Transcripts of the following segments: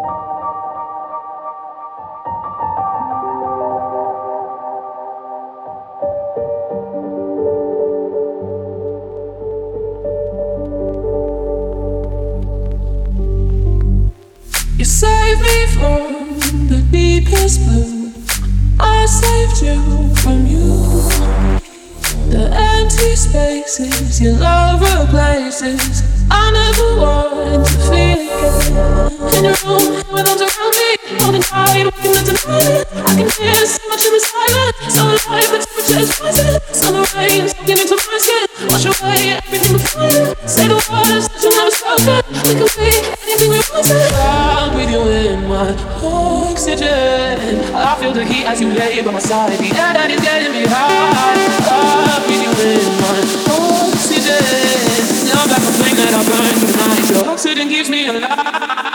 You saved me from the deepest blue. I saved you from you. The empty spaces your love replaces. I never want to feel again. In your room with arms around me, holding tight, walking into the night. I can hear so much in the silence. So alive, the temperature is rising. Summer rain soaking into my skin. Wash away everything before you. Say the words that you never spoken. We can be anything we want to. I'm with you in my oxygen. I feel the heat as you lay by my side. The air that is getting me high. I'm with you in my oxygen. Love like a flame that I burn through the night. Your oxygen keeps me alive.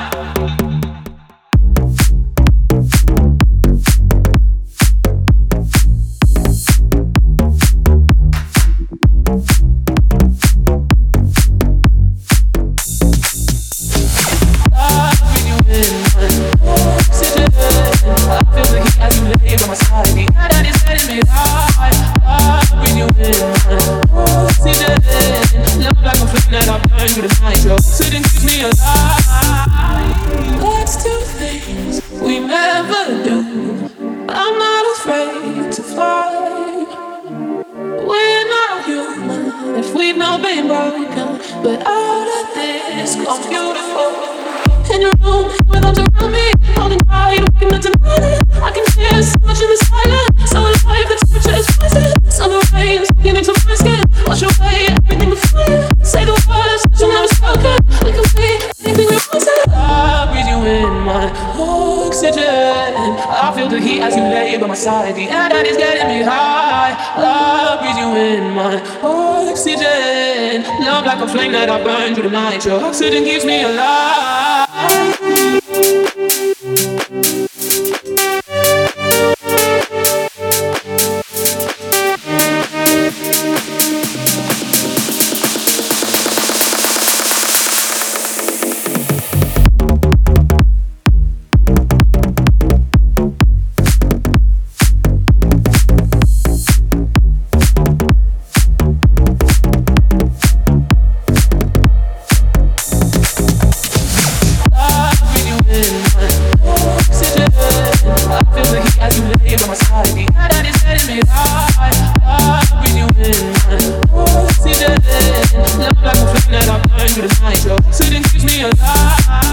Let's do things we never do. I'm not afraid to fly. We're not human if we've not been broken, but out of this comes beautiful. In your room with arms around me, holding tight, walking into the night. I can hear so much in the silence. So alive, the temperature is rising. Summer rain soaking into my skin. Wash away everything before you. Say the words that you never spoken. We can be anything we want to. I breathe you in my oxygen. I feel the heat as you lay by my side. The air that is getting me high. I breathe you in my oxygen. Love like a flame that I burn through the night. Your oxygen keeps me alive. Love like a flame that I burn through the night. Your oxygen keeps me alive.